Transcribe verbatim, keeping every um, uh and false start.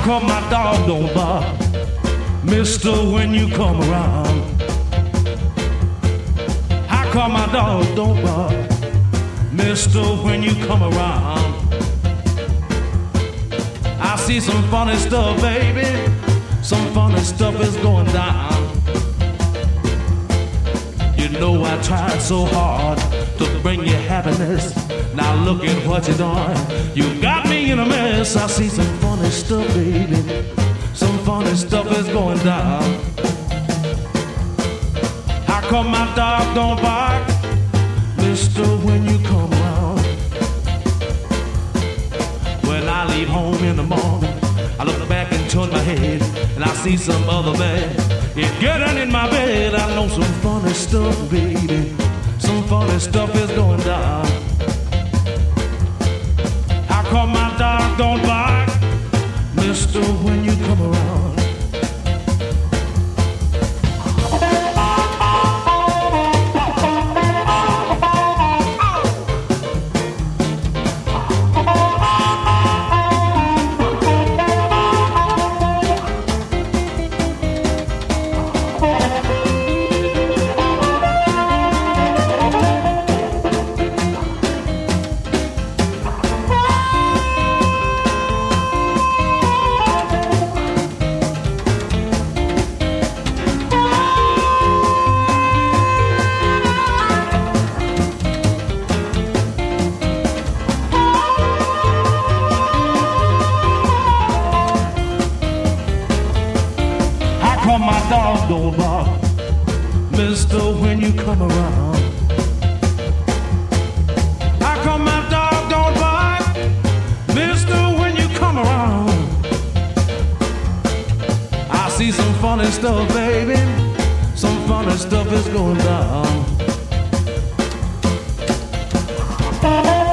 come my dog don't bark? Mister, when you come around. How come my dog don't bark? Mister, when you come around. I see some funny stuff, baby. Some funny stuff is going down. You know I tried so hard to bring you happiness. Now look at what you're doing. You got me in a mess. I see some funny stuff, baby. Some funny stuff is going down. How come my dog don't bark? Mister, when you come around. When I leave home in the morning, I look back and turn my head, and I see some other man. He's getting in my bed. I know some funny stuff, baby. Some funny stuff is going down. How come my dog don't bark? Mister, when you come around. My dog don't bark, Mister, when you come around. How come my dog don't bark, Mister, when you come around? I see some funny stuff, baby. Some funny stuff is going down.